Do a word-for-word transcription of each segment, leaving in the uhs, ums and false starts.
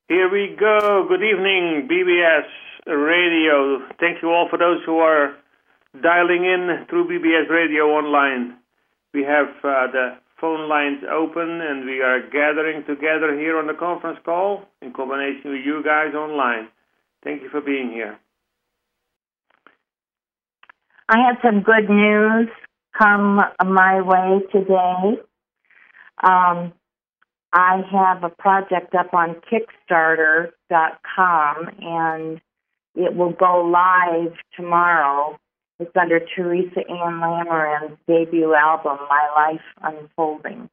Here we go. Good evening, B B S Radio. Thank you all for those who are dialing in through B B S Radio online. We have uh, the phone lines open, and we are gathering together here on the conference call in combination with you guys online. Thank you for being here. I had some good news come my way today. Um, I have a project up on Kickstarter dot com, and it will go live tomorrow. It's under Teresa Ann Lameran's debut album, My Life Unfolding.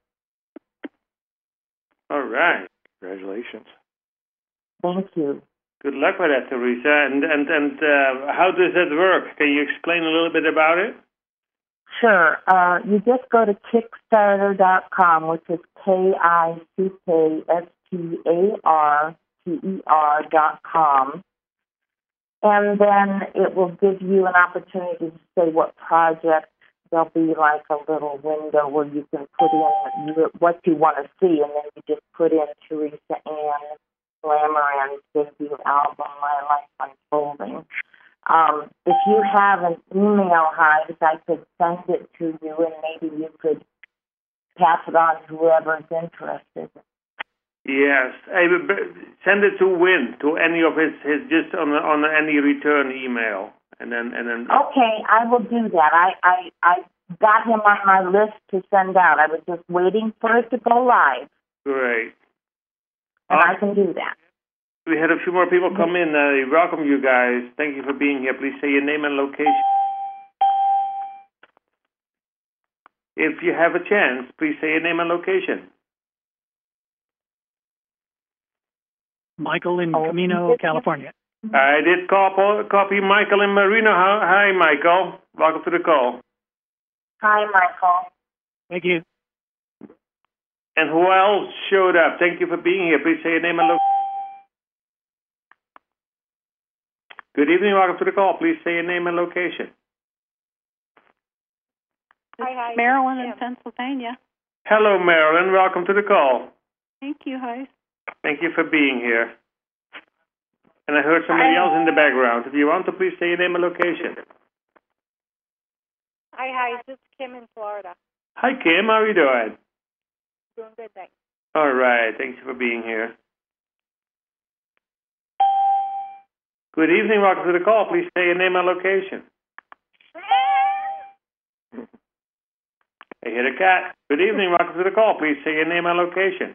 All right. Congratulations. Thank you. Good luck with that, Teresa. And and and uh, how does that work? Can you explain a little bit about it? Sure. Uh, you just go to Kickstarter dot com, which is K I C K S T A R T E R dot com. And then it will give you an opportunity to say what project. There'll be like a little window where you can put in your, what you want to see, and then you just put in Teresa Ann Lameran's debut album, My Life Unfolding. Um, if you have an email, Hives, I could send it to you, and maybe you could pass it on to whoever's interested. Yes, I, send it to Win, to any of his, his just on on any return email, and then and then. Okay, I will do that. I I I got him on my list to send out. I was just waiting for it to go live. Great. And uh, I can do that. We had a few more people come in. Uh, welcome you guys. Thank you for being here. Please say your name and location. If you have a chance, please say your name and location. Michael in Camino, California. I did copy, copy Michael in Marino. Hi, Michael. Welcome to the call. Hi, Michael. Thank you. And who else showed up? Thank you for being here. Please say your name and location. Good evening. Welcome to the call. Please say your name and location. Hi, hi. Marilyn in Pennsylvania. Hello, Marilyn. Welcome to the call. Thank you, hi. Thank you for being here. And I heard somebody else in the background. If you want to, please say your name and location. Hi, hi. This is Kim in Florida. Hi, Kim. How are you doing? Doing good, thanks. All right. Thank you for being here. Good evening. Welcome to the call. Please say your name and location. I hear a cat. Good evening. Welcome to the call. Please say your name and location.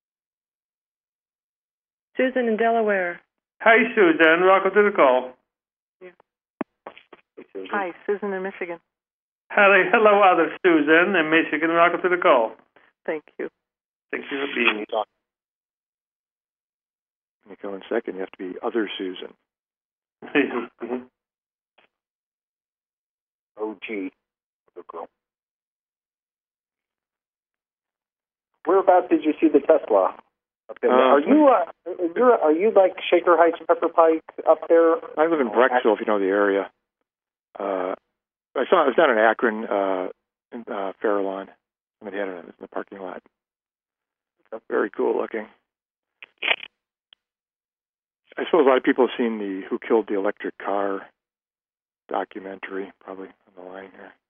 Susan in Delaware. Hi, Susan. Welcome to the call. Yeah. Hi, Susan in Michigan. Hello, hello, other Susan in Michigan. Welcome to the call. Thank you. Thank you for being here. When you go in second, you have to be other Susan. O G. Whereabouts did you see the Tesla? Up there? Uh, are you uh, you're, are you like Shaker Heights, Pepper Pike up there? I live in Brecksville, if you know the area. Uh, I saw it was down in Akron, uh, in uh, Farallon. Somebody had it in the parking lot. Very cool looking. I suppose a lot of people have seen the Who Killed the Electric Car documentary, probably on the line here.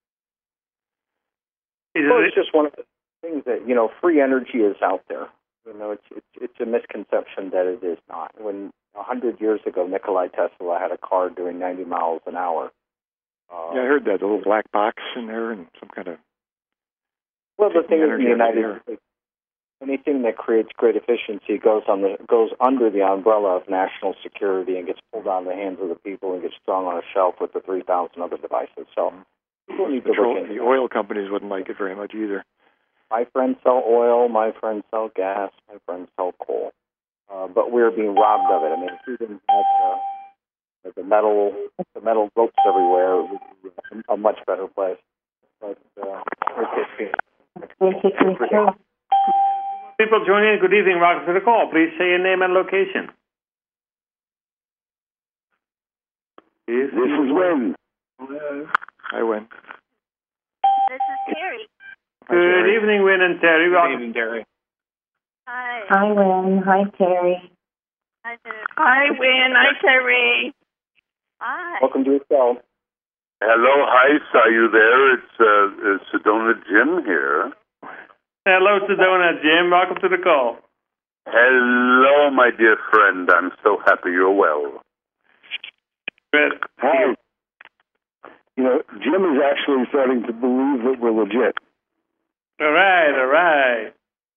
Well, it's just one of the things that, you know, free energy is out there. You know, it's it's it's a misconception that it is not. When a hundred years ago, Nikola Tesla had a car doing ninety miles an hour. Uh, yeah, I heard that. The little black box in there and some kind of. Well, the thing is, in the United States, anything that creates great efficiency goes on the goes under the umbrella of national security and gets pulled out of the hands of the people and gets strung on a shelf with the three thousand other devices. So people need to look into the oil companies wouldn't like it very much either. My friends sell oil. My friends sell gas. My friends sell coal. Uh, but we're being robbed of it. I mean, if we didn't have uh, the metal, the metal ropes everywhere, it would be a much better place. But uh, it's, it's, people joining in, good evening. Welcome to the call. Please say your name and location. This is Win. Hi, Win. This is Terry. Good evening, Win and Terry. Good evening, Terry. Hi. Hi, Win. Hi, Terry. Hi, Senator. Hi, Win. Hi, Terry. Hi. Welcome to the show. Hello, Heis. Are you there? It's uh, uh, Sedona Jim here. Hello, Sedona Jim. Welcome to the call. Hello, my dear friend. I'm so happy you're well. Good. Hi. You know, Jim is actually starting to believe that we're legit. All right, all right.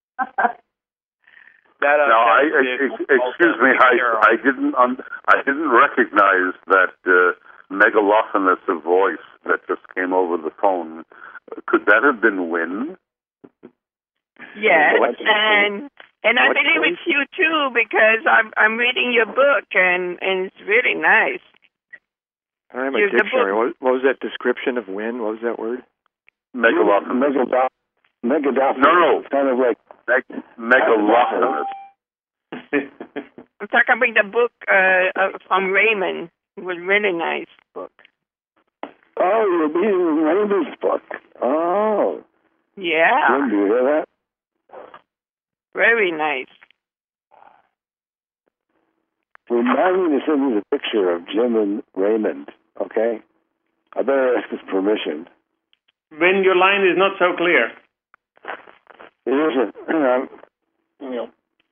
That, uh, now, I, that ex- ex- excuse me, Heis. I didn't, un- I didn't recognize that uh, megalophonous voice that just came over the phone. Could that have been Win? Yes, and and I believe it's you too because I'm I'm reading your book and and it's really nice. I don't have my You're the dictionary. book- What, what was that description of wind? What was that word? Megalophonous. Megaloph- Megadoph. No, no. It's kind of like Meg- megalophonous. I'm talking about the book uh, uh, from Raymond. It was a really nice book. Oh, you're reading Raymond's book. Oh. Yeah, Jim, do you hear that? very nice. Remind me to send you the picture of Jim and Raymond, okay? I better ask his permission. When your line is not so clear. It isn't. Hang on. You know.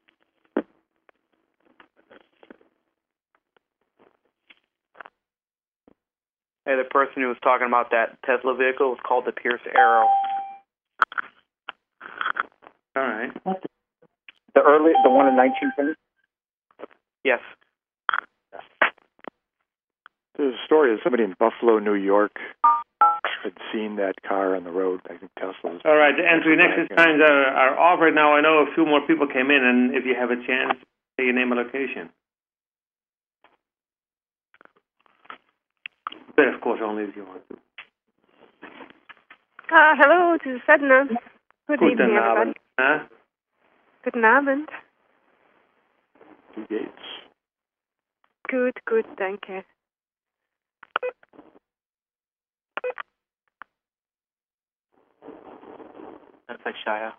Hey, the person who was talking about that Tesla vehicle was called the Pierce Arrow. All right. The early, the one in nineteen twenty. Yes. There's a story of somebody in Buffalo, New York, had seen that car on the road. I think Tesla's. All right, the entry and exit signs are, are off right now. I know a few more people came in, and if you have a chance, say your name and location. But of course, only if you want to. Uh, hello, this is Edna. Good Guten evening, everybody. Abend. Huh? Guten Abend. Two gates. Good, good, danke. That's like Shia.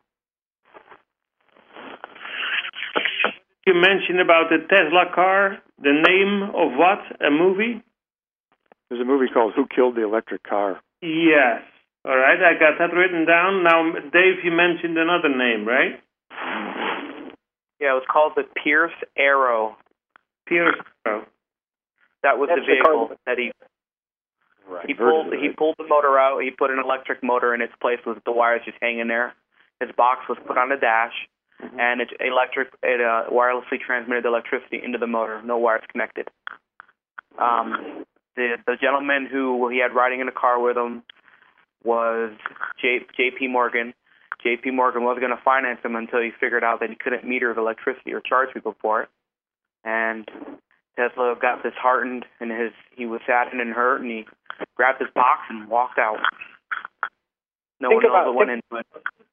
You mentioned about the Tesla car. The name of what? A movie? There's a movie called Who Killed the Electric Car? Yes. All right, I got that written down. Now, Dave, you mentioned another name, right? Yeah, it was called the Pierce Arrow. Pierce Arrow. That was That's the the vehicle car- that he Right. he pulled. He pulled the motor out. He put an electric motor in its place with the wires just hanging there. His box was put on the dash, mm-hmm. and it electric it uh, wirelessly transmitted the electricity into the motor. No wires connected. Um, the the gentleman who he had riding in the car with him was J, J.P. Morgan. J P. Morgan was going to finance him until he figured out that he couldn't meter the electricity or charge people for it. And Tesla got disheartened, and his he was saddened and hurt, and he grabbed his box and walked out. No Think one knows about- what went into it.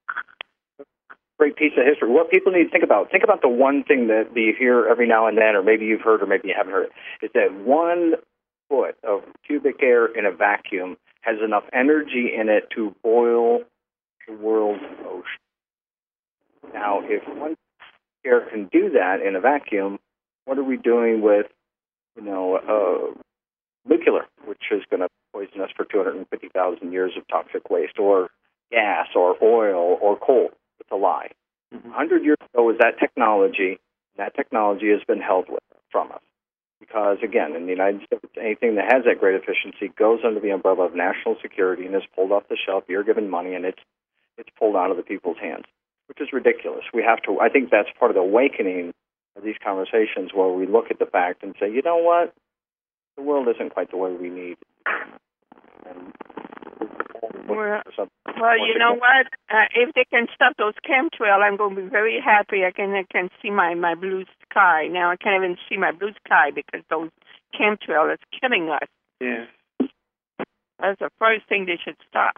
Great piece of history. What people need to think about, think about the one thing that you hear every now and then, or maybe you've heard or maybe you haven't heard, is that one foot of cubic air in a vacuum has enough energy in it to boil the world's ocean. Now, if one air can do that in a vacuum, what are we doing with, you know, uh, nuclear, which is going to poison us for two hundred fifty thousand years of toxic waste, or gas, or oil, or coal? It's a lie. Mm-hmm. one hundred years ago was that technology, and that technology has been held with, from us. Because, again, in the United States, anything that has that great efficiency goes under the umbrella of national security and is pulled off the shelf. You're given money, and it's it's pulled out of the people's hands, which is ridiculous. We have to. I think that's part of the awakening of these conversations, where we look at the fact and say, you know what, the world isn't quite the way we need. And well, well, you know what? Uh, if they can stop those chemtrails, I'm going to be very happy. I can I can see my, my blue sky. Now I can't even see my blue sky because those chemtrails is killing us. Yes. That's the first thing they should stop.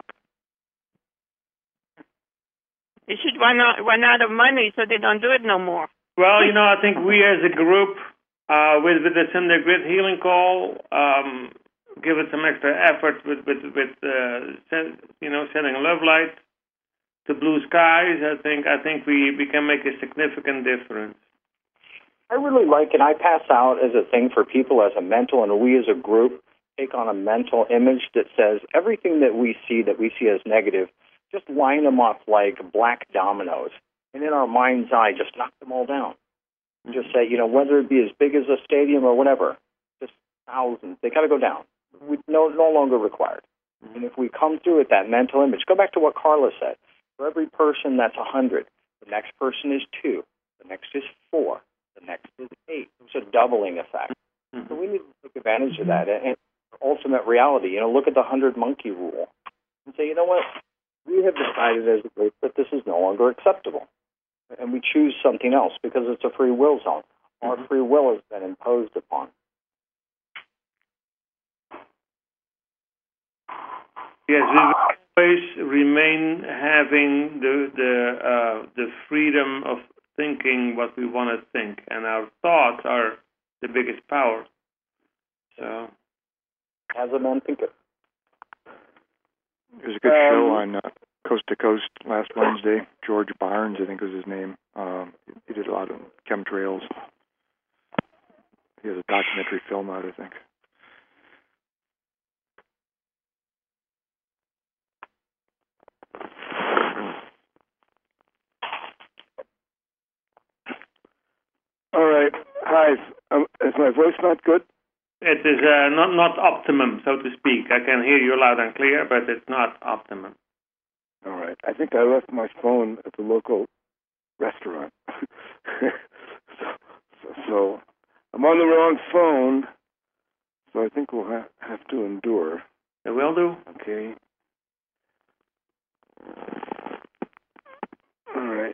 They should run out, run out of money so they don't do it no more. Well, you know, I think we as a group, uh, with, with the Sunday Grid Healing Call, um, give it some extra effort with, with, with uh, send, you know, sending a love light to blue skies. I think I think we, we can make a significant difference. I really like, and I pass out as a thing for people as a mental, and we as a group take on a mental image that says everything that we see, that we see as negative, just line them up like black dominoes. And in our mind's eye, just knock them all down. Just say, you know, whether it be as big as a stadium or whatever, just thousands, they got to go down. We no, no longer required. And if we come through with that mental image, go back to what Carla said. For every person, that's one hundred. The next person is two. The next is four. The next is eight. It's a doubling effect. Mm-hmm. So we need to take advantage of that. And, and ultimate reality, you know, look at the hundred monkey rule and say, you know what? We have decided as a group that this is no longer acceptable. And we choose something else because it's a free will zone. Our mm-hmm. free will has been imposed upon. Yes, we will always remain having the the uh, the freedom of thinking what we want to think, and our thoughts are the biggest power. So, as a man thinker. There's a good um, show on uh, Coast to Coast last Wednesday. George Barnes, I think was his name. Um, he did a lot of chemtrails. He has a documentary film out, I think. All right. Hi. Um, is my voice not good? It is uh, not not optimum, so to speak. I can hear you loud and clear, but it's not optimum. All right. I think I left my phone at the local restaurant. so, so, so I'm on the wrong phone, so I think we'll ha- have to endure. It will do. Okay. All right.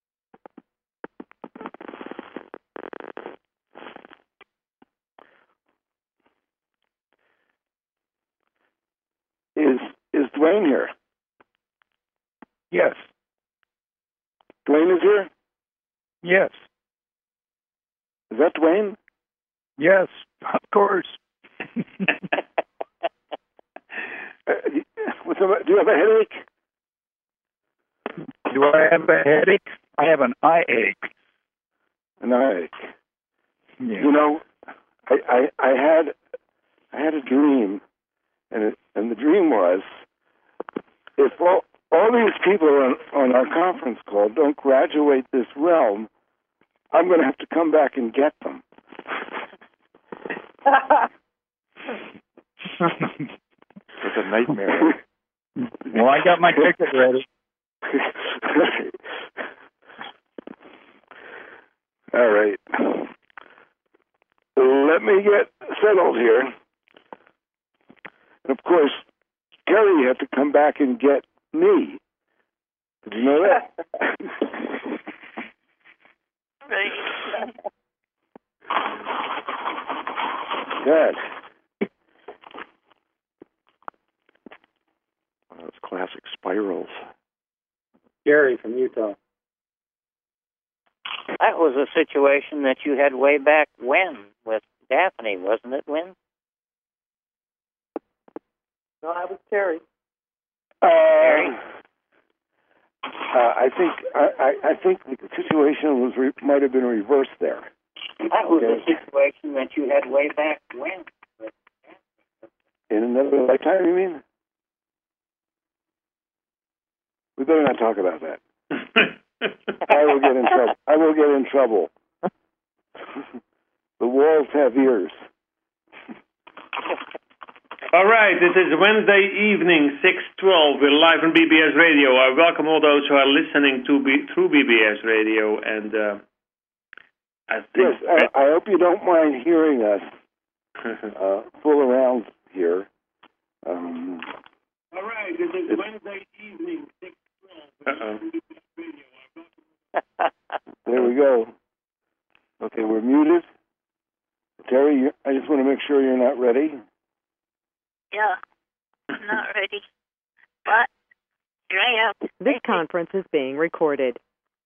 Is is Dwayne here? Yes. Dwayne is here? Yes. Is that Dwayne? Yes, of course. uh, what's up, do you have a headache? Do I have a headache? I have an eye ache. An eye ache. Yeah. You know, I, I I had I had a dream, and it, and the dream was if all all these people on, on our conference call don't graduate this realm, I'm going to have to come back and get them. It's a nightmare. Well, I got my ticket ready. All right. Let me get settled here. And of course, Terry, you have to come back and get me. Did you know that? Good. One of those classic spirals. Gary from Utah. That was a situation that you had way back when with Daphne, wasn't it, Win? No, that was Terry. Uh, Terry? Uh, I think I, I, I think the situation was re- might have been reversed there. That was Okay. a situation that you had way back when. With In another lifetime, you mean? We better not talk about that. I will get in trouble. I will get in trouble. The walls have ears. All right, it is Wednesday evening, six twelve. We're live on B B S Radio. I welcome all those who are listening to B- through B B S Radio. And uh, I think... Yes, I, I hope you don't mind hearing us uh, fool around here. Um, all right, it is Wednesday evening, six twelve. Uh-oh. There we go. Okay, we're muted. Terry, you, I just want to make sure you're not ready. Yeah, I'm not ready. But here I am. This conference is being recorded.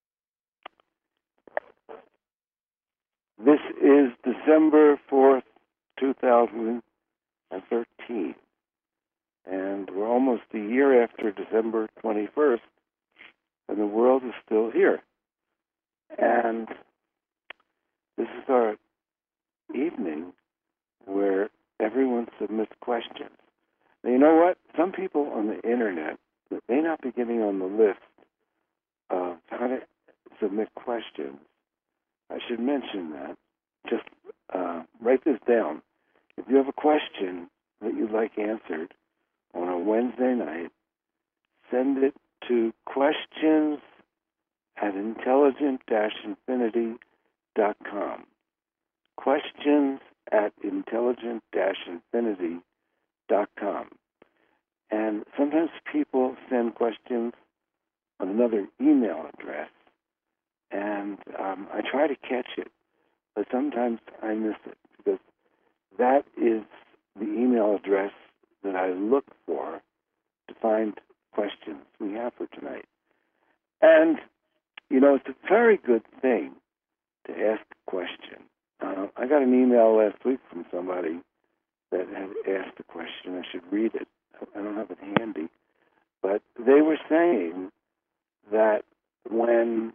This is December fourth, two thousand thirteen. And we're almost a year after December twenty-first, and the world is still here. And this is our evening where everyone submits questions. Now, you know what? Some people on the internet that may not be getting on the list of how to submit questions. I should mention that. Just uh, write this down. If you have a question that you'd like answered on a Wednesday night, send it to questions at intelligent dash infinity dot com. Questions at intelligent dash infinity dot com. And sometimes people send questions on another email address, and um, I try to catch it, but sometimes I miss it because that is the email address that I look for to find questions we have for tonight. And, you know, it's a very good thing to ask a question. Uh, I got an email last week from somebody that had asked a question. I should read it. I don't have it handy. But they were saying that when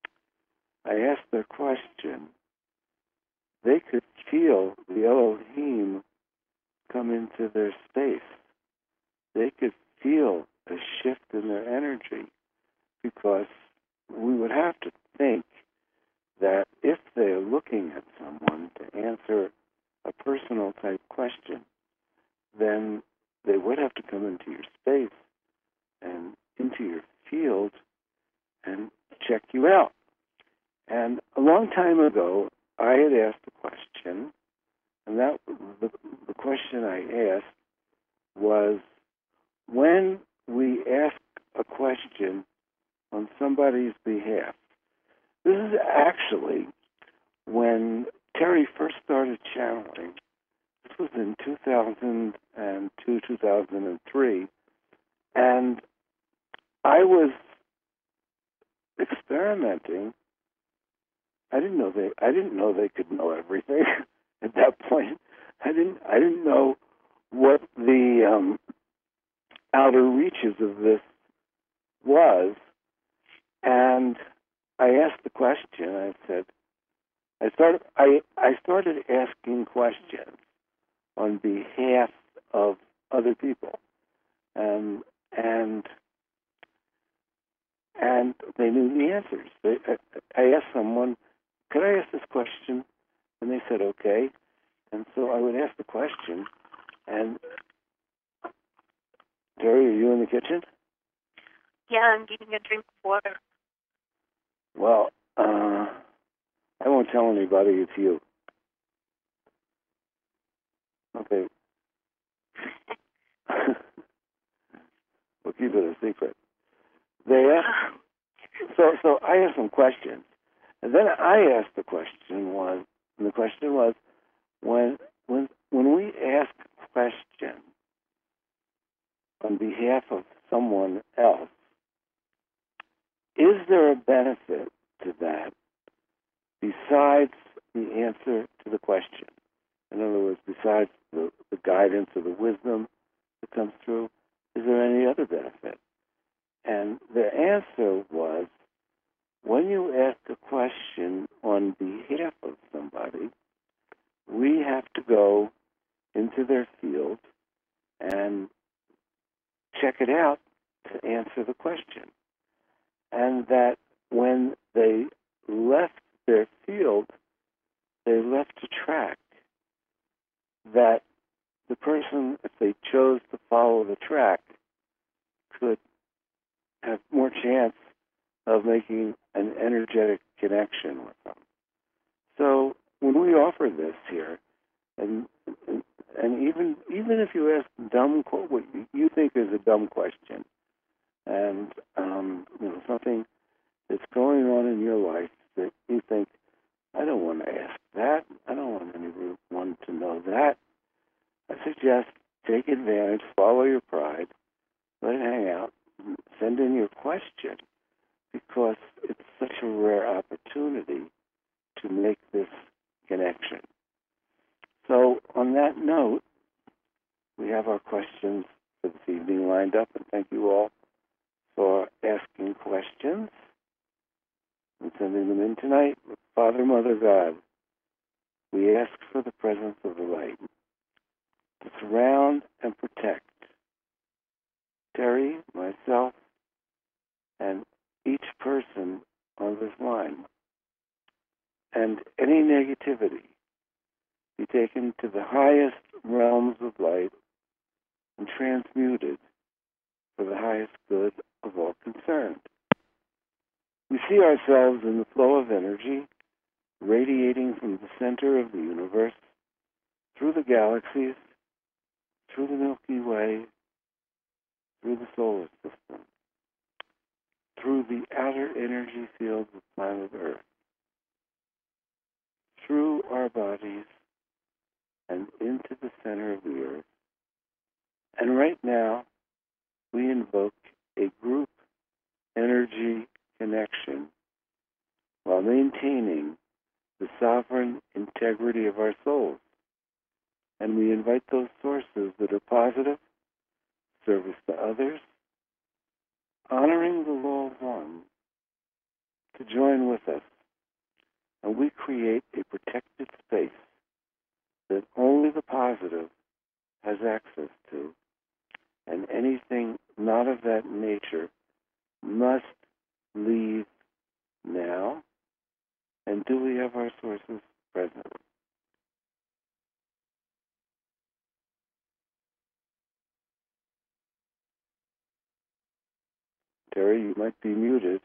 I asked their question, they could feel the Elohim come into their space. They could feel a shift in their energy, because we would have to think that if they're looking at someone to answer a personal type question, then they would have to come into your space and into your field and check you out. And a long time ago, I had asked a question, and that the, the question I asked was, when we ask a question on somebody's behalf. This is actually when Terry first started channeling. This was in two thousand two, two thousand three, and I was experimenting. I didn't know they. I didn't know they could know everything at that point. I didn't. I didn't know what the um, outer reaches of this was, and I asked the question. I said, I started. I I started asking questions on behalf of other people, and and and they knew the answers. They, I, I asked someone, "Could I ask this question?" And they said, "Okay." And so I would ask the question, and Terry, are you in the kitchen? Yeah, I'm getting a drink of water. Well, uh, I won't tell anybody it's you. Okay. We'll keep it a secret. They asked, so, so I asked some questions, and then I asked the question was, and the question was, when, when, when we ask a question on behalf of someone else, is there a benefit to that besides the answer to the question? In other words, besides the, the guidance or the wisdom that comes through, is there any other benefit? And the answer was, when you ask a question on behalf of somebody, we have to go into their field and check it out to answer the question. And that when they left their field, they left a track that the person, if they chose to follow the track, could have more chance of making an energetic connection with them. So when we offer this here, and and even even if you ask dumb what you think is a dumb question, and um, you know, something that's going on in your life that you think, I don't want to ask that, I don't want anyone to know that, I suggest take advantage, follow your pride, let it hang out, send in your question, because it's such a rare opportunity to make this connection. So on that note, we have our questions for this evening lined up, and thank you all for asking questions and sending them in tonight. Father, Mother, God, we ask for the presence of the light to surround and protect Terry, myself, and each person on this line. And any negativity be taken to the highest realms of light and transmuted for the highest good of all concerned. We see ourselves in the flow of energy radiating from the center of the universe, through the galaxies, through the Milky Way, through the solar system, through the outer energy fields of planet Earth, through our bodies, and into the center of the Earth. And right now, we invoke a group energy connection while maintaining the sovereign integrity of our souls. And we invite those sources that are positive, service to others, honoring the law of one, to join with us. And we create a protected space that only the positive has access to, and anything not of that nature must leave now. And do we have our sources present? Terry, you might be muted.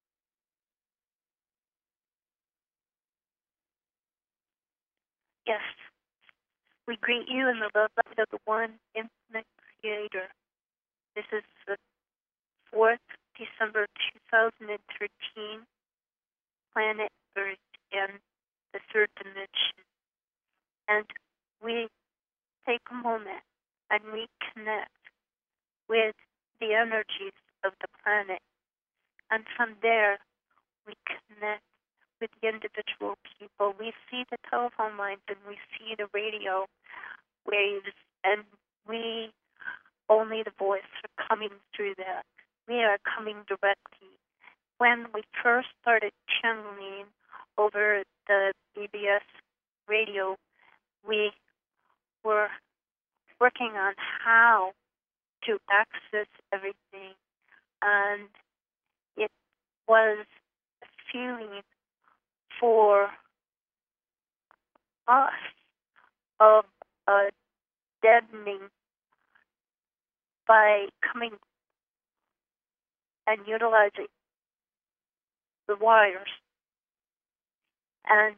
Yes. We greet you in the love light of the one infinite creator. This is the fourth December two thousand thirteen, planet Earth in the third dimension. And we take a moment and reconnect with the energies of the planet. And from there, we connect with the individual people. We see the telephone lines and we see the radio waves, and we, only the voice are coming through that. We are coming directly. When we first started channeling over the B B S radio, we were working on how to access everything, and it was a feeling for us of a deadening by coming and utilizing the wires. And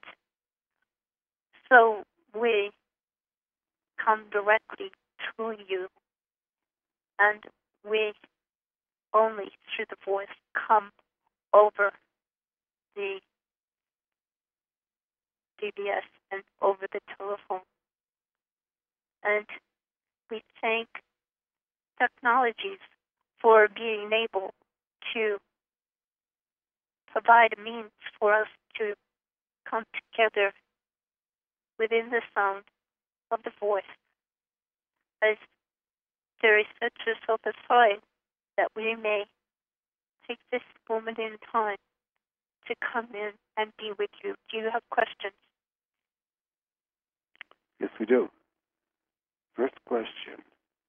so we come directly to you, and we only through the voice come over the D B S and over the telephone. And we thank technologies for being able to provide a means for us to come together within the sound of the voice. As there is such a self-aside that we may take this moment in time to come in and be with you. Do you have questions? Yes, we do. First question.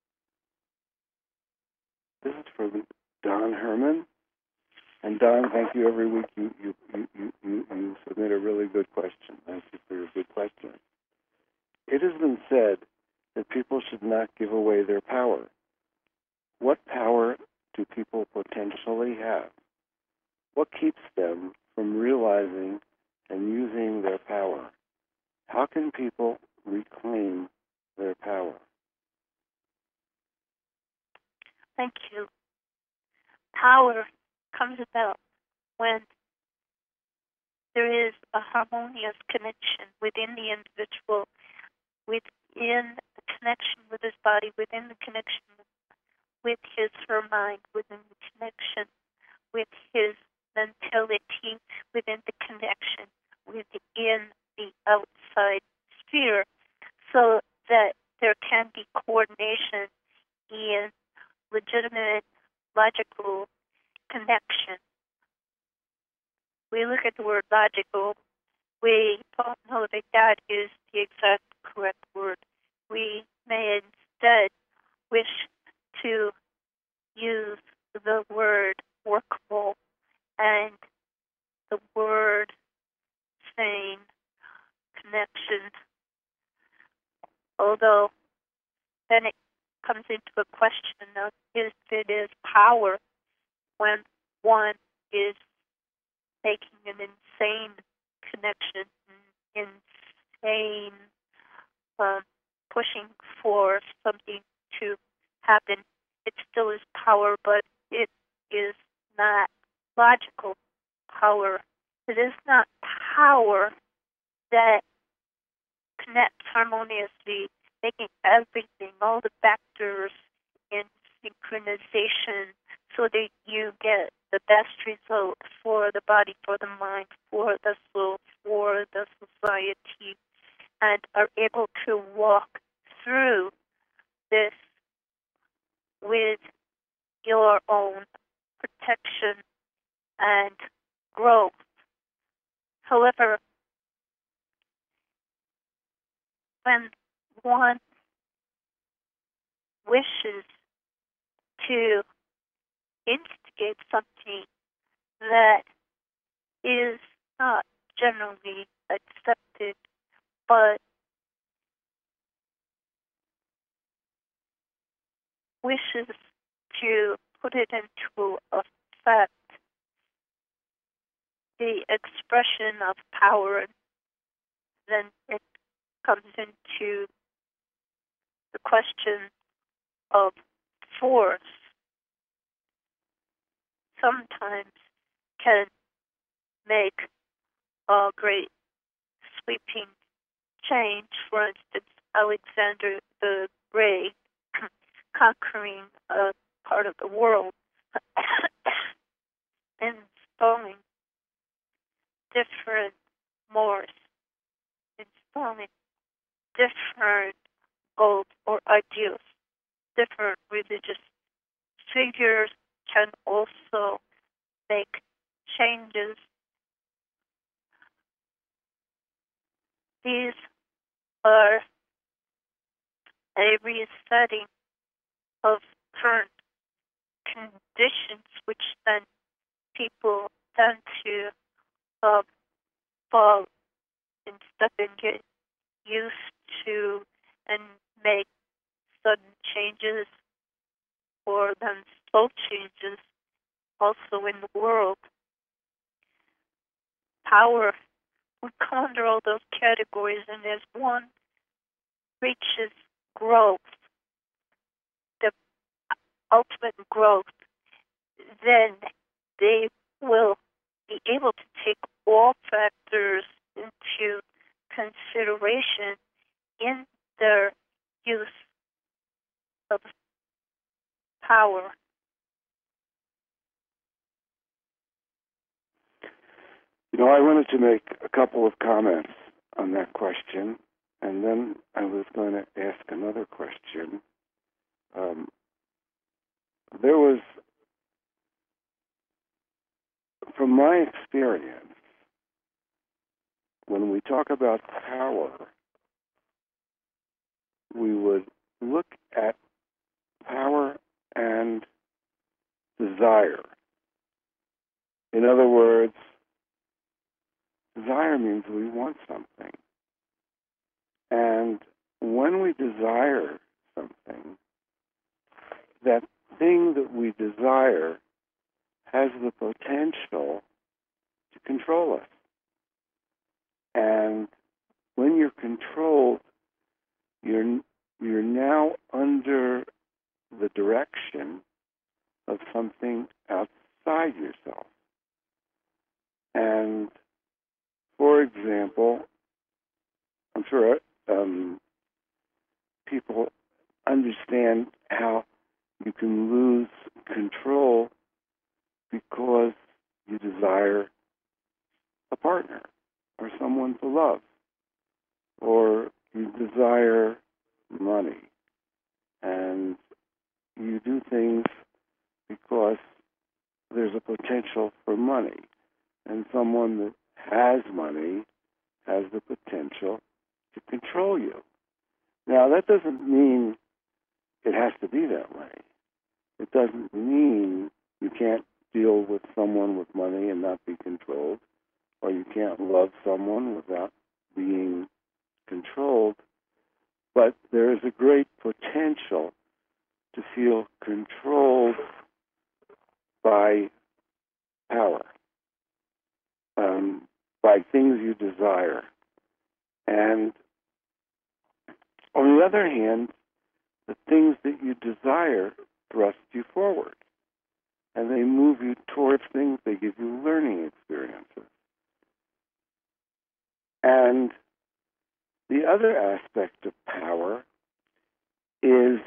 This is for Don Herman. And Don, thank you. Every week you, you, you, you, you, you submit a really good question. Thank you for your good question. It has been said that people should not give away their power. What power do people potentially have? What keeps them from realizing and using their power? How can people reclaim their power? Thank you. Power comes about when there is a harmonious connection within the individual, within the connection with his body, within the connection with his her mind, within the connection with his mentality, within the connection within the outside sphere, so that there can be coordination in legitimate, logical connection. We look at the word logical we don't know that that is the exact correct word. We may instead wish to use the word workable and the word sane, connection, although then it comes into a question of if it is power when one is making an insane connection, insane um, pushing for something to happen. It still is power, but it is not logical power. It is not power that connects harmoniously, making everything, all the factors in synchronization so that you get the best result for the body, for the mind, for the soul, for the society, and are able to walk through this with your own protection and growth. However, when one wishes to instigate something that is not generally accepted, but wishes to put it into effect, the expression of power, then it comes into the question of force. Sometimes can make a great sweeping change. For instance, Alexander the Great conquering a part of the world, installing different mores, installing different goals or ideals, different religious figures can also make changes. These are a resetting of current conditions, which then people tend to uh, fall and step and get used to and make sudden changes or then slow changes also in the world. Power would come under all those categories, and as one reaches growth, the ultimate growth, then they will be able to take all factors into consideration in their use of power. You know, I wanted to make a couple of comments on that question, and then I was going to ask another question. Um, there was, from my experience, when we talk about power, we would look at power and desire. In other words, desire means we want something. And when we desire something, that thing that we desire has the potential to control us. And when you're controlled, you're you're now under the direction of something outside yourself. And for example, I'm sure um, people understand how you can lose control because you desire a partner or someone to love, or you desire money, and you do things because there's a potential for money, and someone that has money has the potential to control you. Now, that doesn't mean it has to be that way. It doesn't mean you can't deal with someone with money and not be controlled, or you can't love someone without being controlled. But there is a great potential to feel controlled by power, um, by things you desire. And on the other hand, the things that you desire thrust you forward. And they move you towards things, they give you learning experiences. And the other aspect of power is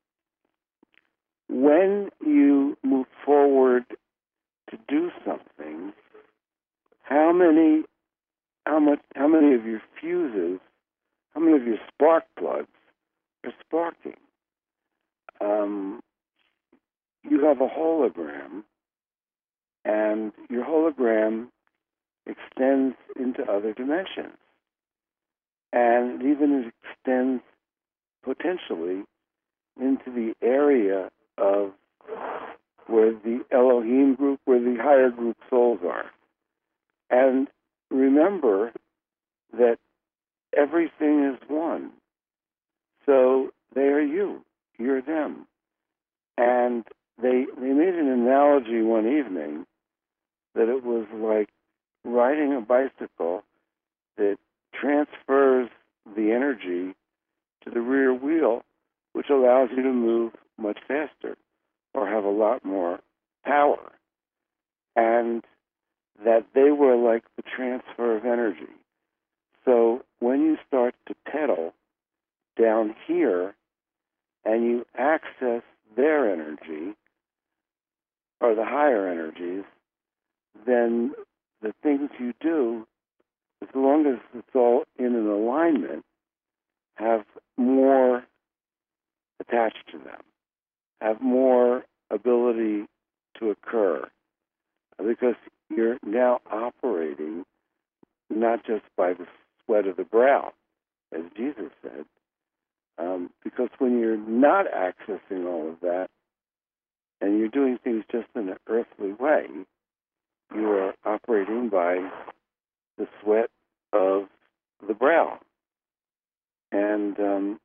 when you move forward to do something, how many how much how many of your fuses, how many of your spark plugs are sparking? Um, you have a hologram, and your hologram extends into other dimensions. And it even extends potentially into the area of where the Elohim group, where the higher group souls are. And remember that everything is one. So they are you. You're them. And they they made an analogy one evening that it was like riding a bicycle that transfers the energy to the rear wheel, which allows you to move much faster or have a lot more power. And that they were like the transfer of energy. So when you start to pedal down here and you access their energy, or the higher energies, then the things you do, as long as it's all in an alignment, have more attached to them, have more ability to occur, because you're now operating not just by the sweat of the brow, as Jesus said, um, because when you're not accessing all of that, and you're doing things just in an earthly way, you are operating by the sweat of the brow. And um,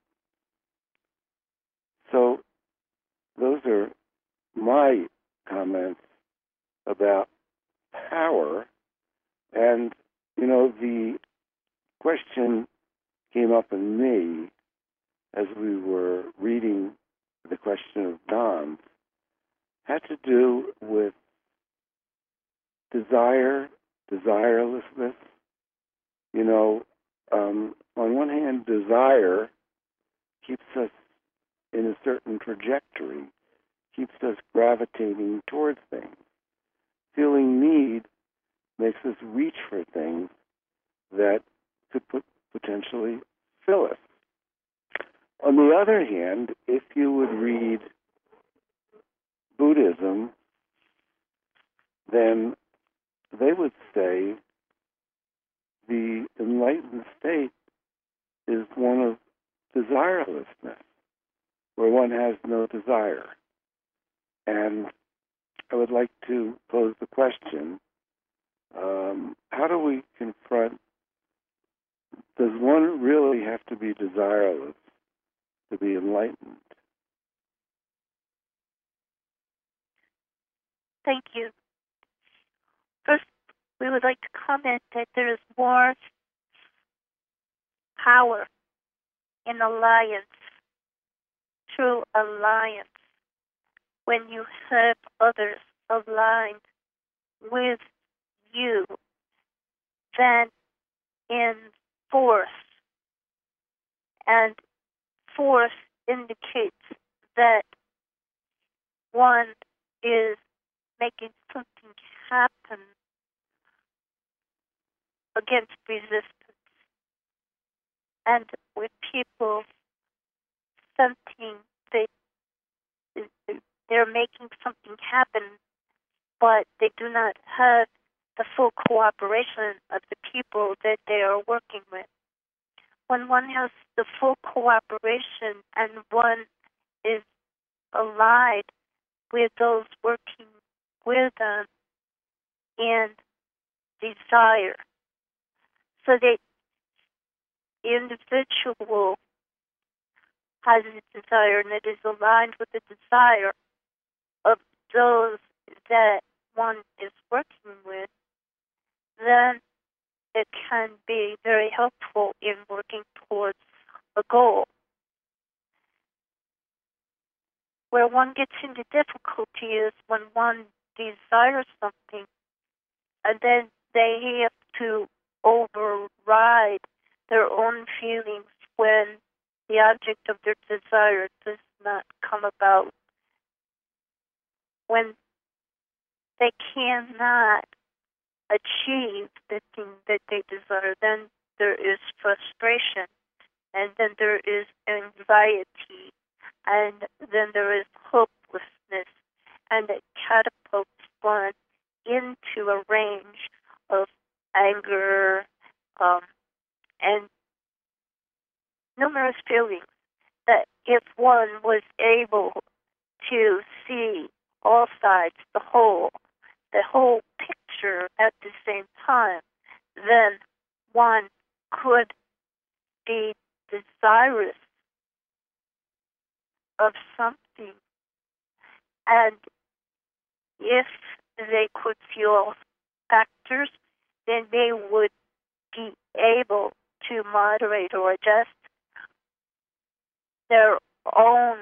so those are my comments about power. And, you know, the question came up in me as we were reading the question of Don's, had to do with desire, desirelessness. You know, um, on one hand, desire keeps us in a certain trajectory, keeps us gravitating towards things. Feeling need makes us reach for things that could put, potentially fill us. On the other hand, if you would read Buddhism, then they would say the enlightened state is one of desirelessness, where one has no desire. And I would like to pose the question, um, how do we confront, does one really have to be desireless to be enlightened? Thank you. First, we would like to comment that there is more power in alliance, true alliance, when you have others aligned with you than in force. And force indicates that one is making something happen against resistance. And with people sensing that they're making something happen, but they do not have the full cooperation of the people that they are working with. When one has the full cooperation and one is allied with those working with them in desire, so the individual has a desire and it is aligned with the desire of those that one is working with, then it can be very helpful in working towards a goal. Where one gets into difficulty is when one desires something and then they have to override their own feelings when the object of their desire does not come about. When they cannot achieve the thing that they desire, then there is frustration, and then there is anxiety, and then there is hopelessness, and it catapults one into a range of anger um, and numerous feelings that if one was able to see all sides, the whole, the whole picture at the same time, then one could be desirous of something. And if they could see all factors, then they would be able to moderate or adjust their own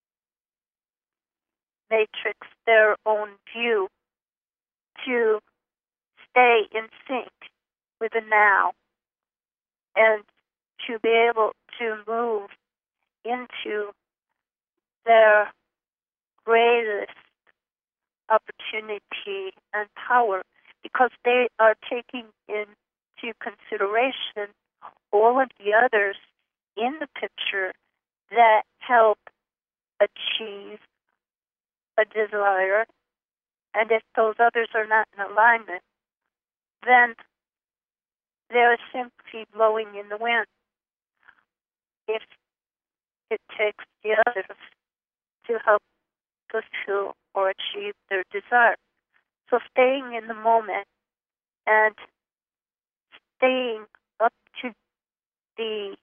matrix, their own view, to stay in sync with the now and to be able to move into their greatest opportunity and power, because they are taking into consideration all of the others in the picture that help achieve a desire. And if those others are not in alignment, then they're simply blowing in the wind. If it takes the others to help fulfill or achieve their desire. So staying in the moment and staying up to the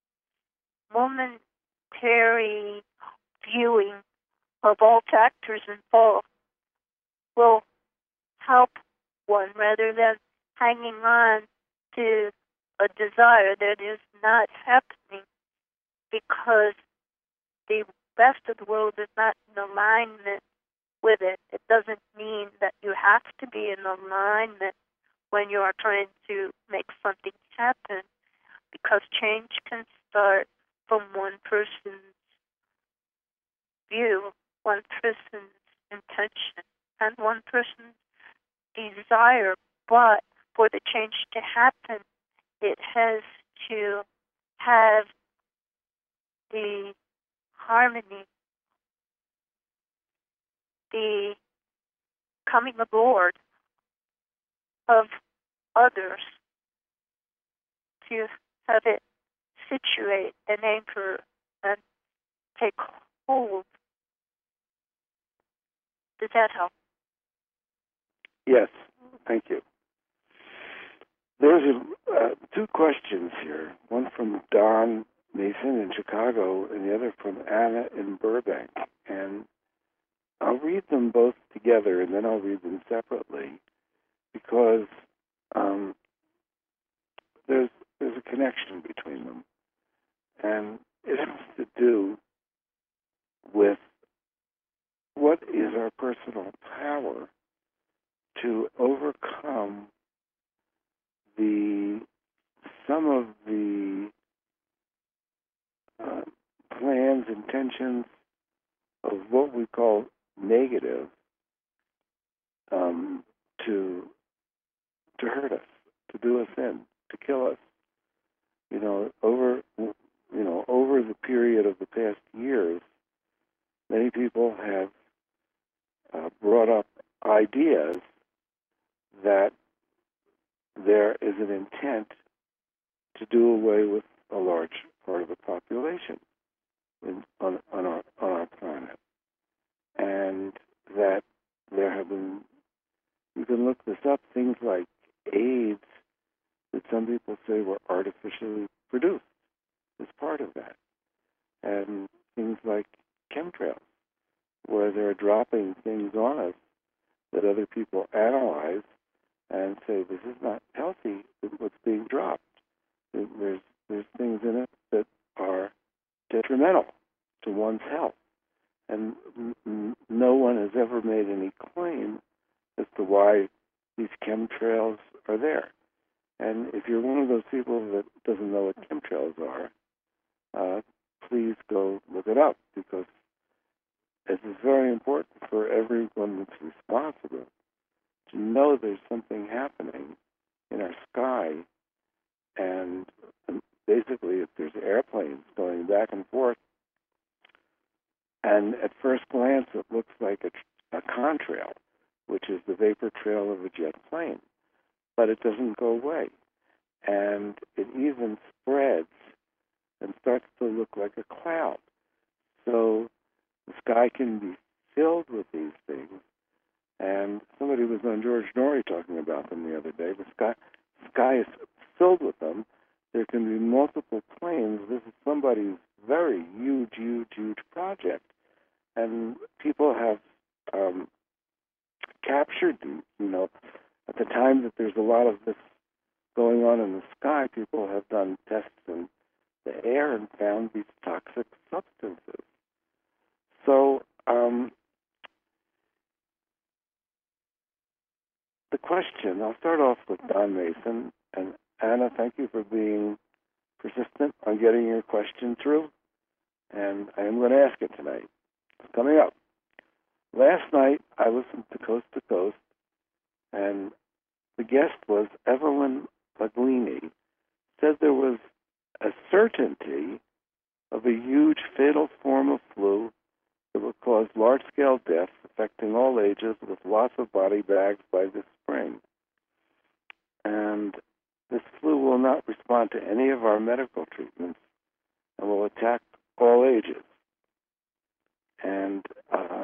momentary viewing of all factors involved will help one, rather than hanging on to a desire that is not happening because the rest of the world is not in alignment with it. It doesn't mean that you have to be in alignment when you are trying to make something happen, because change can start from one person's view, one person's intention, and one person's desire. But for the change to happen, it has to have the harmony, the coming aboard of others to have it situate and anchor and take hold. Does that help? Yes, thank you. There's a, uh, two questions here, one from Don Mason in Chicago and the other from Anna in Burbank. And I'll read them both together and then I'll read them separately, because um, there's there's a connection between them. And it has to do with what is our personal power to overcome the some of the uh, plans, intentions of what we call negative um, to to hurt us, to do us in, to kill us. You know, over you know over the period of the past years, many people have uh, brought up ideas that there is an intent to do away with a large part of the population in, on, on, our, on our planet. And that there have been, you can look this up, things like AIDS that some people say were artificially produced as part of that. And things like chemtrails, where they're dropping things on us that other people analyze and say, this is not healthy, what's being dropped. There's, there's things in it that are detrimental to one's health. And n- no one has ever made any claim as to why these chemtrails are there. And if you're one of those people that doesn't know what chemtrails are, uh, please go look it up, because it is very important for everyone that's responsible to know there's something happening in our sky. And basically, if there's airplanes going back and forth, and at first glance it looks like a, a contrail, which is the vapor trail of a jet plane, but it doesn't go away. And it even spreads and starts to look like a cloud. So the sky can be filled with these things. And somebody was on George Norrie talking about them the other day. The sky, the sky is filled with them. There can be multiple planes. This is somebody's very huge, huge, huge project. And people have um, captured these, you know, at the time that there's a lot of this going on in the sky, people have done tests in the air and found these toxic substances. So um, the question, I'll start off with Don Mason. And Anna, thank you for being persistent on getting your question through. And I am going to ask it tonight. It's coming up. Last night, I listened to Coast to Coast, and the guest was Evelyn Paglini. Said there was a certainty of a huge fatal form of flu that would cause large-scale deaths affecting all ages with lots of body bags by this spring. And this flu will not respond to any of our medical treatments and will attack all ages. And uh,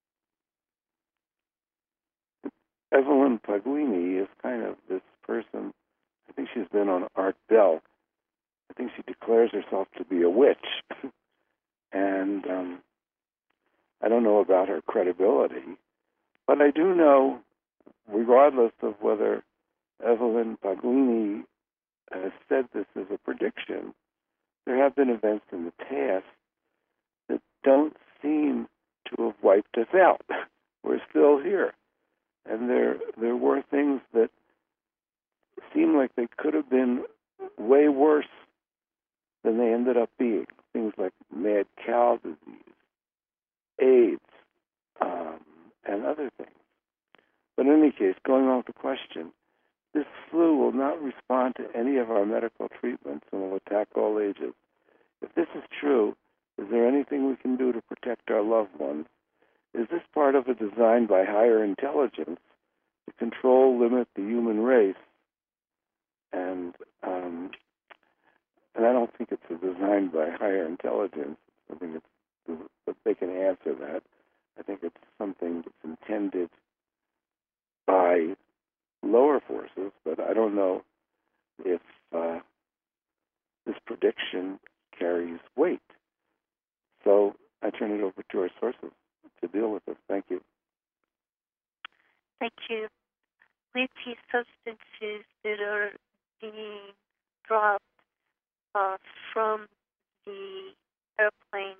Evelyn Paglini is kind of this person. I think she's been on Art Bell. I think she declares herself to be a witch. and um, I don't know about her credibility, but I do know, regardless of whether Evelyn Paglini has said this as a prediction, there have been events in the past that don't seem to have wiped us out. We're still here. And there there were things that seemed like they could have been way worse than they ended up being. Things like mad cow disease, AIDS, um, and other things. But in any case, going on with the question, this flu will not respond to any of our medical treatments and will attack all ages. If this is true, is there anything we can do to protect our loved ones? Is this part of a design by higher intelligence to control, limit the human race? And um, and I don't think it's a design by higher intelligence. I think it's, but they can answer that. I think it's something that's intended by lower forces, but I don't know if uh, this prediction carries weight. So I turn it over to our sources to deal with this. Thank you. Thank you. With these substances that are being dropped uh, from the airplanes,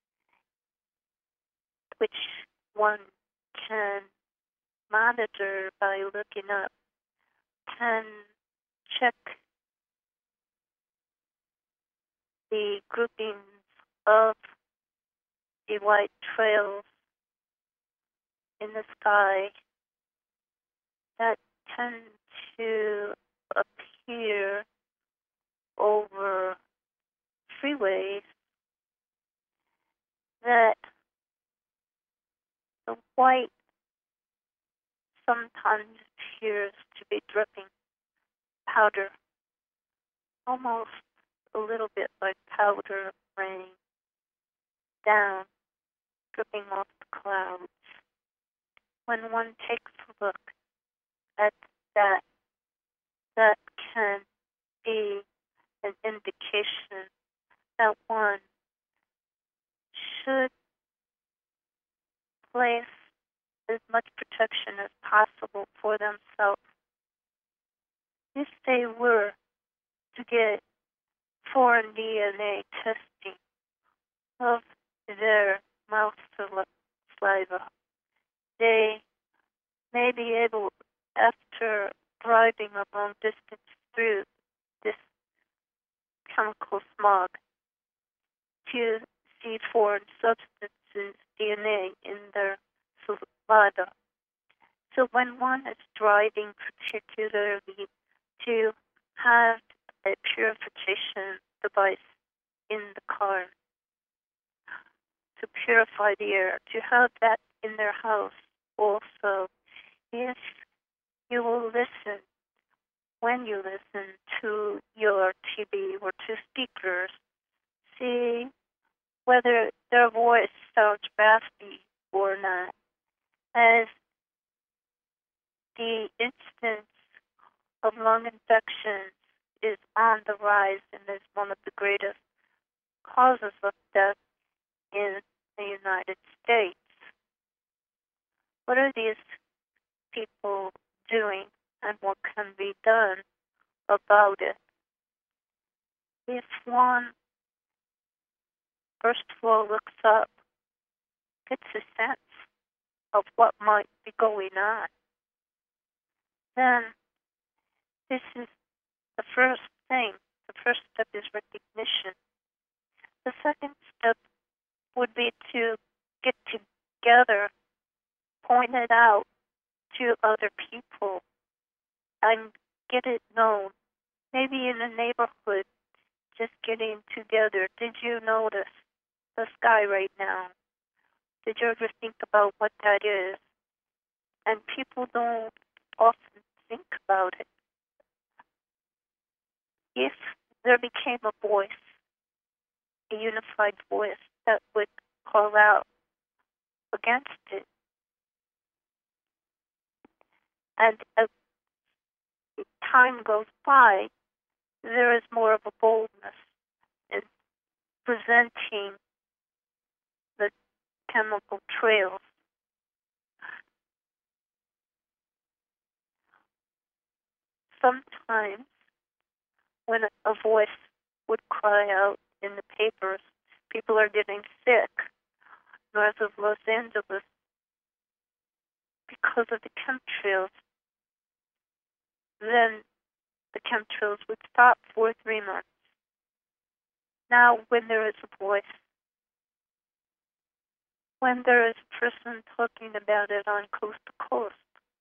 which one can monitor by looking up, can check the groupings of the white trails in the sky that tend to appear over freeways, that the white sometimes appears to be dripping powder, almost a little bit like powder rain down, dripping off the clouds. When one takes a look at that, that can be an indication that one should place as much protection as possible for themselves. If they were to get foreign D N A testing of their mouth saliva, they may be able, after driving a long distance through this chemical smog, to see foreign substances, D N A, in their saliva. So when one is driving, particularly, to have a purification device in the car to purify the air, to have that in their house also. If you will listen, when you listen to your T V or to speakers, see whether their voice sounds raspy or not. As the instance of lung infections is on the rise and is one of the greatest causes of death in the United States. What are these people doing, and what can be done about it? If one, first of all, looks up, gets a sense of what might be going on, then this is the first thing. The first step is recognition. The second step would be to get together, point it out to other people, and get it known. Maybe in a neighborhood, just getting together. Did you notice the sky right now? Did you ever think about what that is? And people don't often think about it. If there became a voice, a unified voice that would call out against it, and as time goes by, there is more of a boldness in presenting the chemical trails. Sometimes, when a voice would cry out in the papers, people are getting sick north of Los Angeles because of the chemtrails, then the chemtrails would stop for three months. Now, when there is a voice, when there is a person talking about it on coast to coast,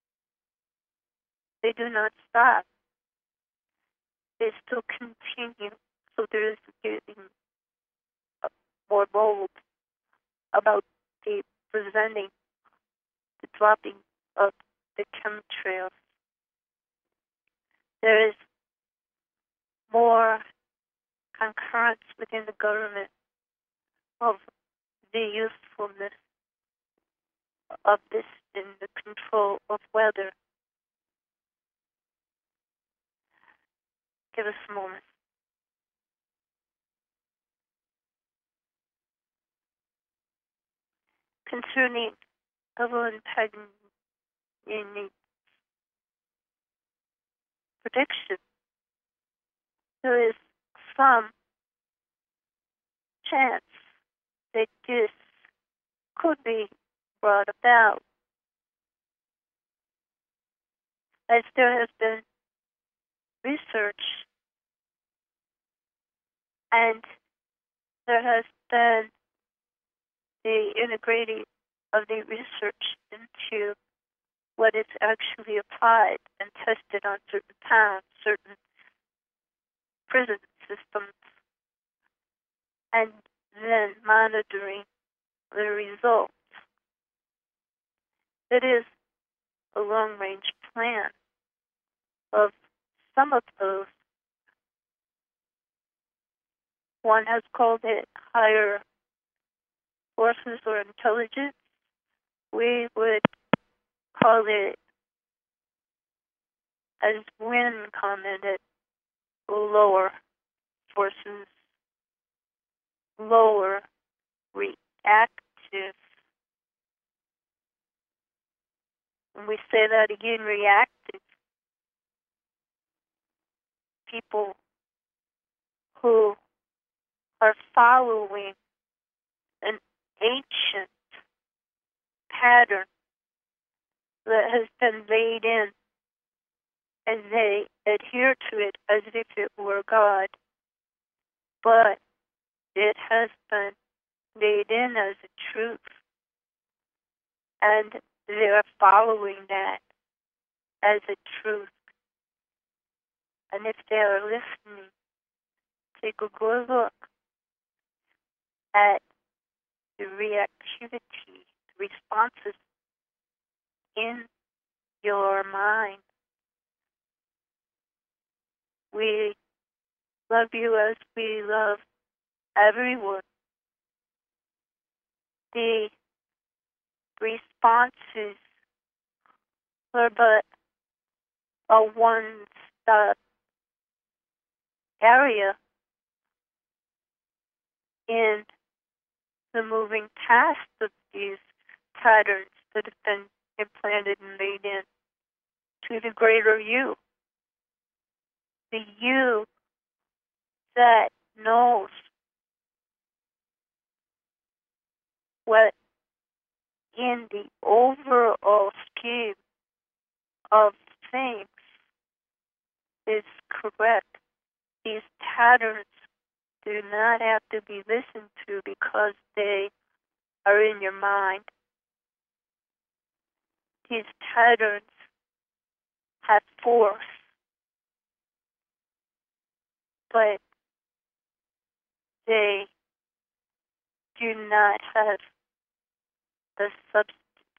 they do not stop. They still continue. So there is getting more bold about the presenting, the dropping of the chemtrails. There is more concurrence within the government of the usefulness of this in the control of weather. Give us a moment. Concerning Evelyn Paganini's prediction, there is some chance that this could be brought about, as there has been research and there has been the integrating of the research into what is actually applied and tested on certain towns, certain prison systems, and then monitoring the results. It is a long-range plan of some of those. One has called it higher forces or intelligence. We would call it, as Wynn commented, lower forces, lower reactive. When we say that again, reactive, people who are following an ancient pattern that has been laid in, and they adhere to it as if it were God, but it has been laid in as a truth, and they are following that as a truth. And if they are listening, take a good look at the reactivity, the responses in your mind. We love you as we love everyone. The responses are but a one-stop area in the moving past of these patterns that have been implanted and laid in to the greater you. The you that knows what in the overall scheme of things is correct. These patterns do not have to be listened to because they are in your mind. These patterns have force, but they do not have the substance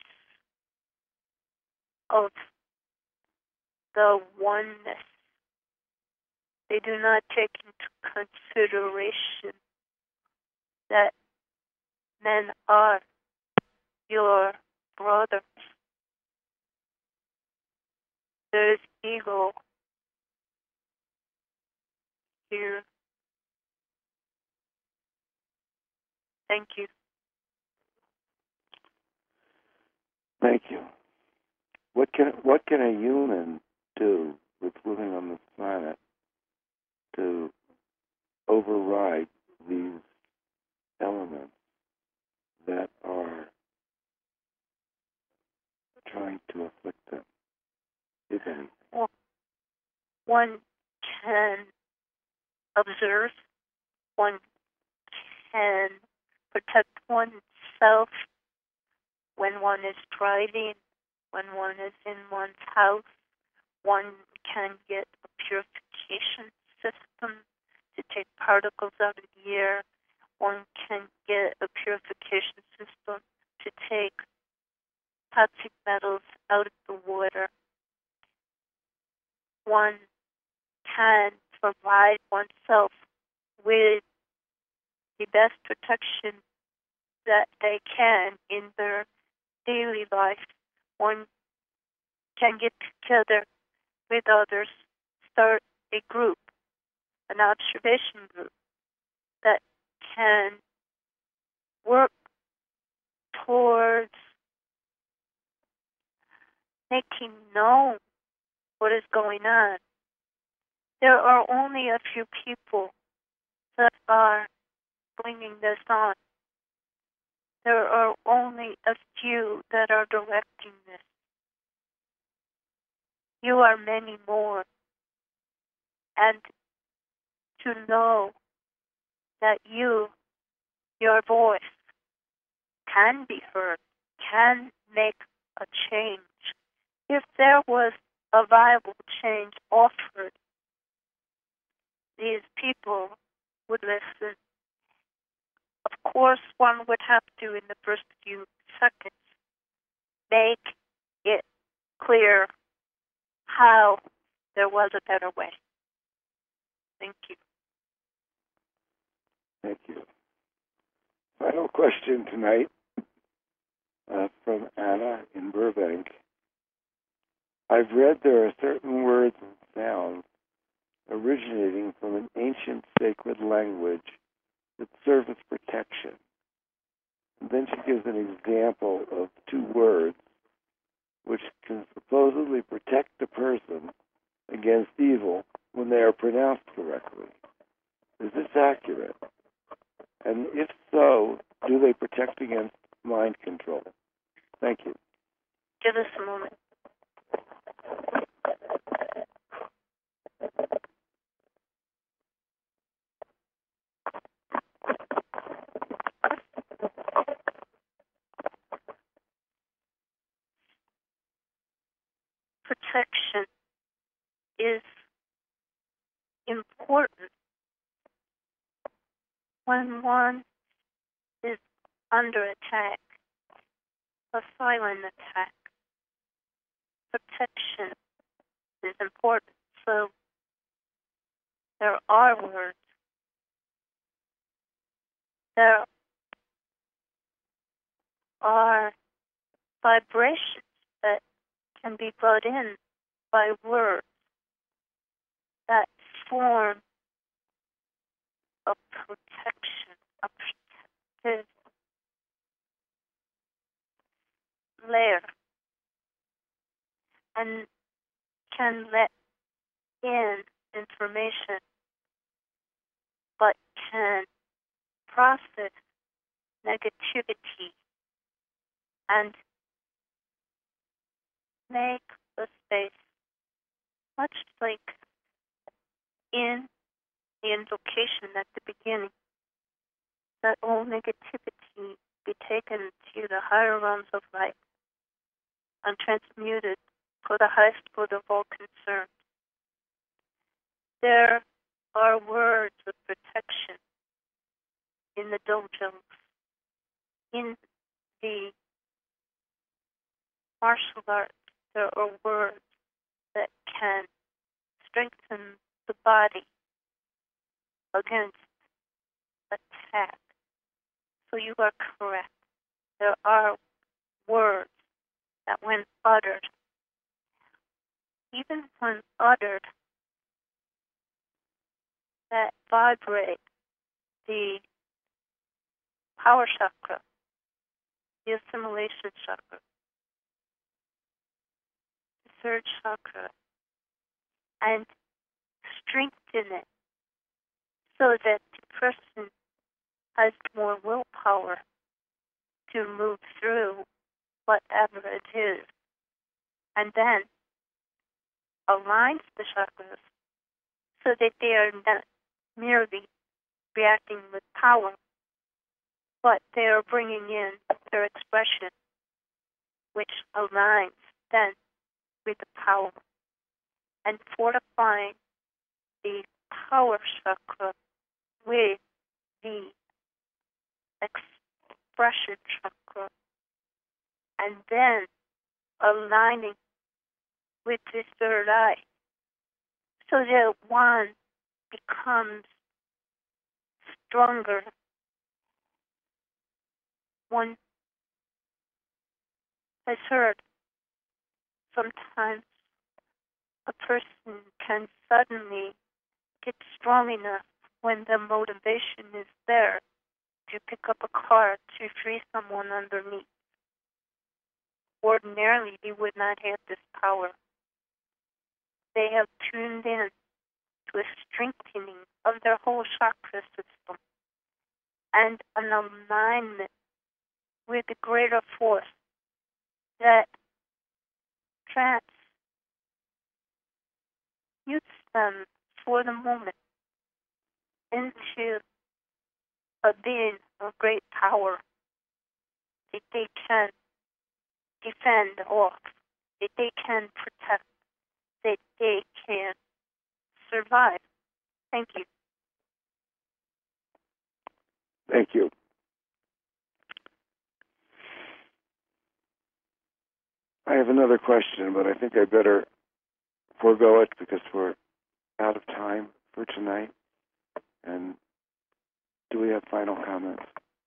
of the oneness. They do not take into consideration that men are your brothers. There is ego here. Thank you. Thank you. What can what can a human do with living on this planet to override these elements that are trying to afflict them, if anything? Well, one can observe, one can protect oneself when one is driving, when one is in one's house. One can get a purification system to take particles out of the air. One can get a purification system to take toxic metals out of the water. One can provide oneself with the best protection that they can in their daily life. One can get together with others, start a group, an observation group that can work towards making known what is going on. There are only a few people that are bringing this on. There are only a few that are directing this. You are many more. And to know that you, your voice, can be heard, can make a change. If there was a viable change offered, these people would listen. Of course, one would have to, in the first few seconds, make it clear how there was a better way. Thank you. Thank you. Final question tonight uh, from Anna in Burbank. I've read there are certain words and sounds originating from an ancient sacred language that serve as protection. And then she gives an example of two words which can supposedly protect the person against evil when they are pronounced correctly. Is this accurate? And if so, do they protect against mind control? Thank you. Give us a moment. Protection is important when one is under attack, a silent attack. Protection is important. So there are words. There are vibrations that can be brought in by words that form a protection, a protective layer, and can let in information, but can process negativity and make a space, much like in the invocation at the beginning, that all negativity be taken to the higher realms of light and transmuted for the highest good of all concerned. There are words of protection in the dojos, in the martial arts. There are words that can strengthen the body against attack. So you are correct. There are words that when uttered, even when uttered, that vibrate the power chakra, the assimilation chakra, the third chakra, and strengthen it so that the person has more willpower to move through whatever it is, and then aligns the chakras so that they are not merely reacting with power, but they are bringing in their expression, which aligns then with the power and fortifying the power chakra with the expression chakra, and then aligning with the third eye, so that one becomes stronger. One has heard sometimes a person can suddenly get strong enough when the motivation is there to pick up a car to free someone underneath. Ordinarily, they would not have this power. They have tuned in to a strengthening of their whole chakra system and an alignment with the greater force that transmutes them for the moment into a being of great power that they can defend off, that they can protect, that they can survive. Thank you. Thank you. I have another question, but I think I better forego it because we're out of time for tonight. And do we have final comments?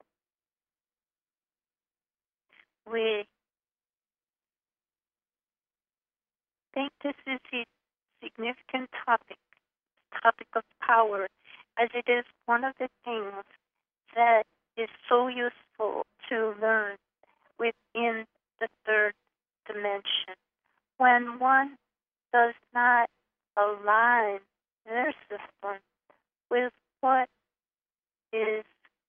We think this is a significant topic, topic of power, as it is one of the things that is so useful to learn within the third dimension. When one does not align their system with what is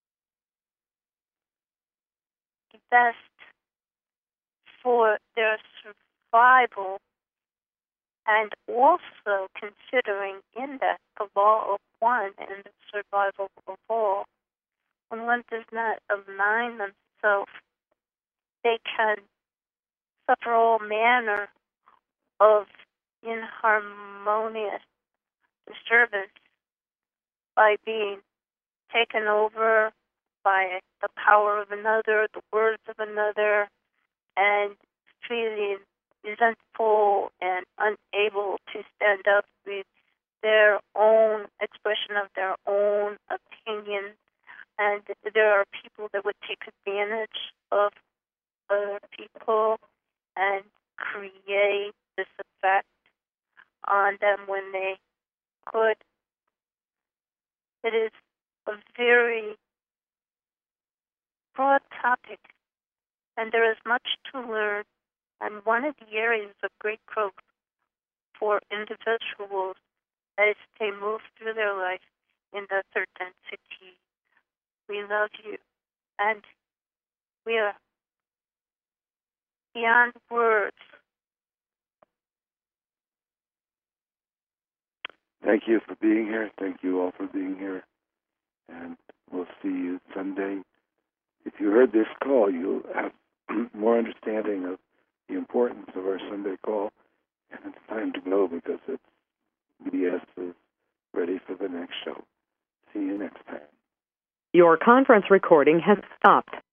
best for their survival, and also considering in that the law of one and the survival of all, when one does not align themselves, they can suffer all manner of inharmonious disturbance by being taken over by the power of another, the words of another, and feeling resentful and unable to stand up with their own expression of their own opinion. And there are people that would take advantage of other people and create this effect on them when they could. It is a very broad topic, and there is much to learn, and one of the areas of great growth for individuals as they move through their life in the third density. We love you, and we are beyond words. Thank you for being here. Thank you all for being here. And we'll see you Sunday. If you heard this call, you'll have more understanding of the importance of our Sunday call. And it's time to go because it's B B S is ready for the next show. See you next time. Your conference recording has stopped.